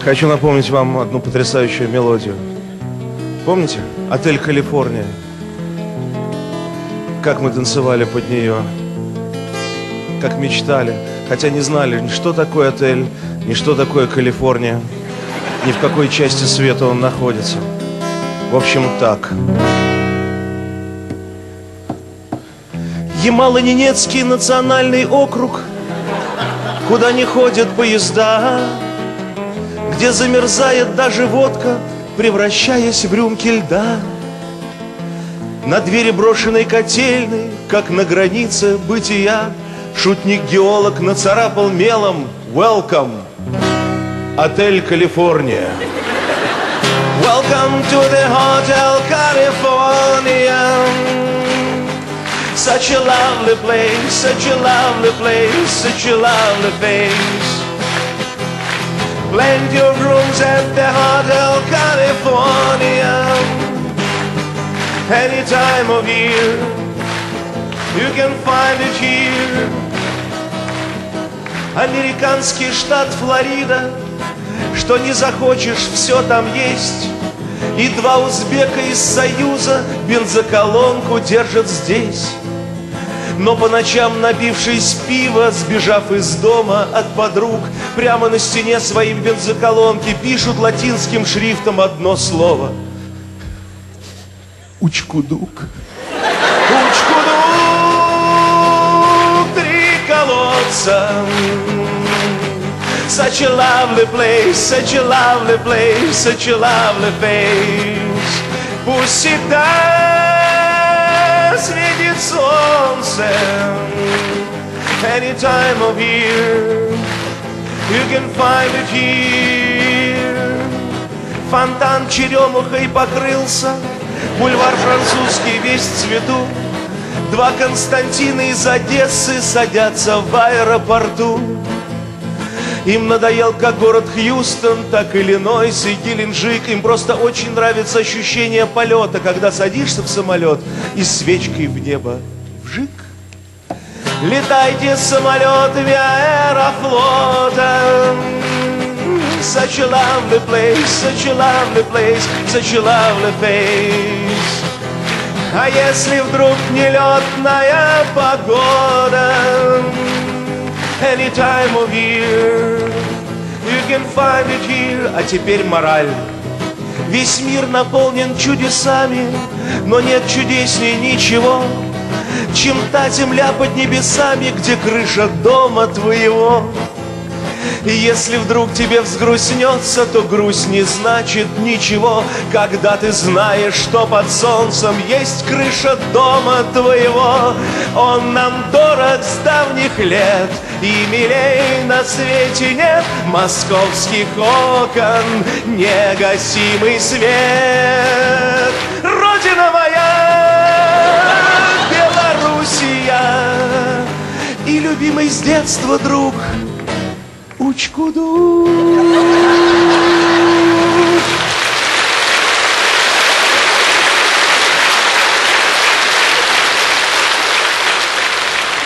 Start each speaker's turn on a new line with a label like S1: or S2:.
S1: Хочу напомнить вам одну потрясающую мелодию. Помните? Отель «Калифорния». Как мы танцевали под нее, как мечтали, хотя не знали, ни что такое отель, ни что такое Калифорния, ни в какой части света он находится. В общем, так. Ямало-Ненецкий национальный округ, куда не ходят поезда, где замерзает даже водка, превращаясь в рюмки льда. На двери брошенной котельной, как на границе бытия, шутник-геолог нацарапал мелом «Welcome, отель Калифорния». Welcome to the Hotel California. Such a lovely place, such a lovely place, such a lovely place. Plenty of rooms at the Hotel California. Any time of year, you can find it here. Американский штат Флорида, что не захочешь, все там есть. И два узбека из Союза бензоколонку держат здесь. Но по ночам, напившись пива, сбежав из дома от подруг, прямо на стене своим бензоколонки пишут латинским шрифтом одно слово: Учкудук. Учкудук, три колодца. Such a lovely place, such a lovely place, such a lovely place. Пусть всегда светит солнце. Any time of year, you can find it here. Фонтан черемухой покрылся, бульвар французский весь в цвету. Два Константина из Одессы садятся в аэропорту. Им надоел как город Хьюстон, так Иллинойс и Геленджик. Им просто очень нравится ощущение полета, когда садишься в самолет и свечкой в небо вжик. Летайте самолетами Аэрофлота. Such a lovely place, such a lovely place, such a lovely face. А если вдруг нелетная погода, any time of year, you can find it here. А теперь мораль. Весь мир наполнен чудесами, но нет чудесней ничего, чем та земля под небесами, где крыша дома твоего. И если вдруг тебе взгрустнется, то грусть не значит ничего, когда ты знаешь, что под солнцем есть крыша дома твоего. Он нам дорог с давних лет, и милей на свете нет московских окон негасимый свет. Родина моя, Белоруссия, и любимый с детства друг Учкудук.